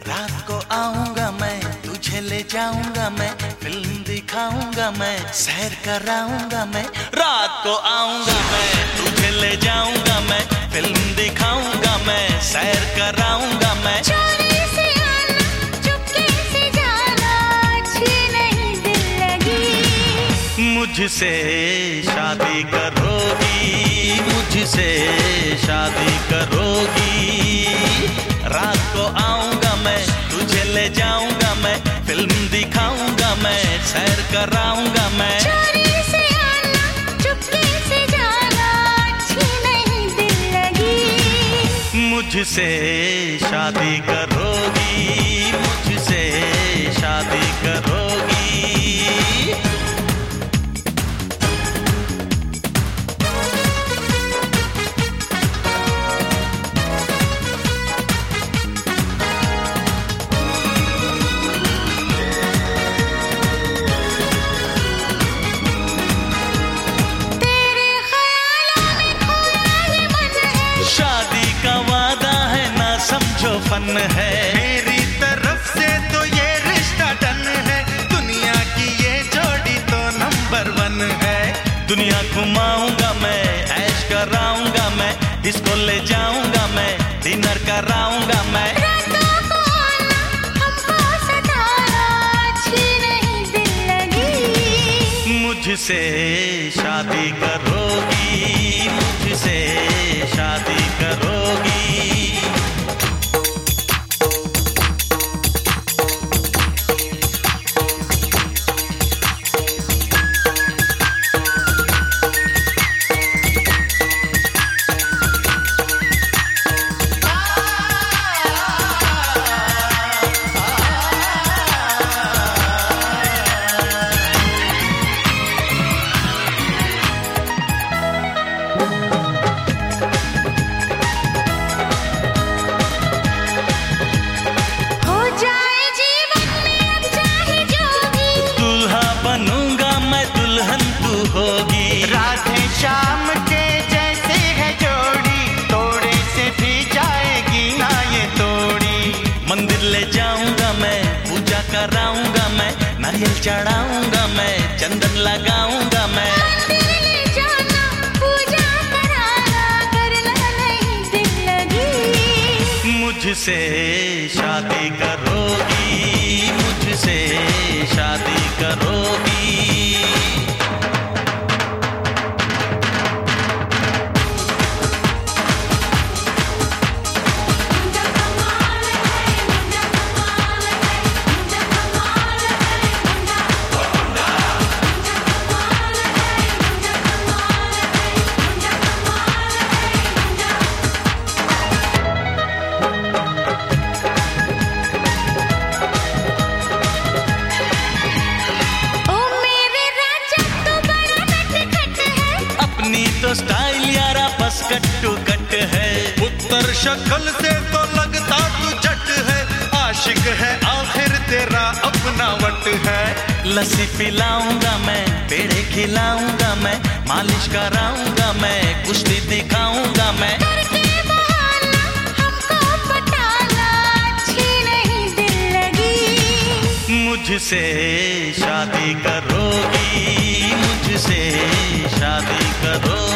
रात को आऊंगा मैं, तुझे ले जाऊंगा मैं, फिल्म दिखाऊंगा मैं, सैर कराऊंगा मैं। रात को आऊंगा मैं, तुझे ले जाऊंगा मैं, फिल्म दिखाऊंगा मैं, सैर कराऊंगा मैं। चोरी से आना, चुपके से जाना, अच्छी नहीं दिल लगी। मुझसे शादी करोगी, मुझसे शादी करोगी। रात को आऊंगा मैं, तुझे ले जाऊंगा मैं, फिल्म दिखाऊंगा मैं, सैर कराऊंगा मैं। चोरी से आना, चुपके से जाना, अच्छी नहीं दिल लगी। मुझसे शादी करोगी, मुझसे शादी करोगी। फन है मेरी तरफ से तो ये रिश्ता डन है, दुनिया की ये जोड़ी तो नंबर 1 है। दुनिया घुमाऊंगा मैं, ऐश कराऊंगा मैं, इसको ले जाऊंगा मैं, डिनर कराऊंगा मैं। रातों को आना, हमको सताना, अच्छी नहीं दिल लगी। मुझसे शादी करोगी, मुझसे शादी करोगी। राधे श्याम के जैसे है जोड़ी, तोड़े से भी जाएगी ना ये तोड़ी। मंदिर ले जाऊंगा मैं, पूजा कराऊंगा मैं, नारियल चढ़ाऊंगा मैं, चंदन लगाऊंगा मैं। मंदिर ले जाना, पूजा कराना, करना नहीं दिल लगी। मुझसे शादी करोगी, मुझसे शादी करोगी। तो स्टाइल यारा बस कट्टू कट है। उत्तर शक्ल से तो लगता तू जट है, आशिक है आखिर तेरा अपना वट है। लस्सी पिलाऊंगा मैं, पेड़े खिलाऊंगा मैं, मालिश कराऊंगा मैं, कुश्ती दिखाऊंगा मैं। करके बहाना, हमको पटाना, अच्छी नहीं दिल लगी। मुझसे शादी करोगी, मुझसे शादी करोगी।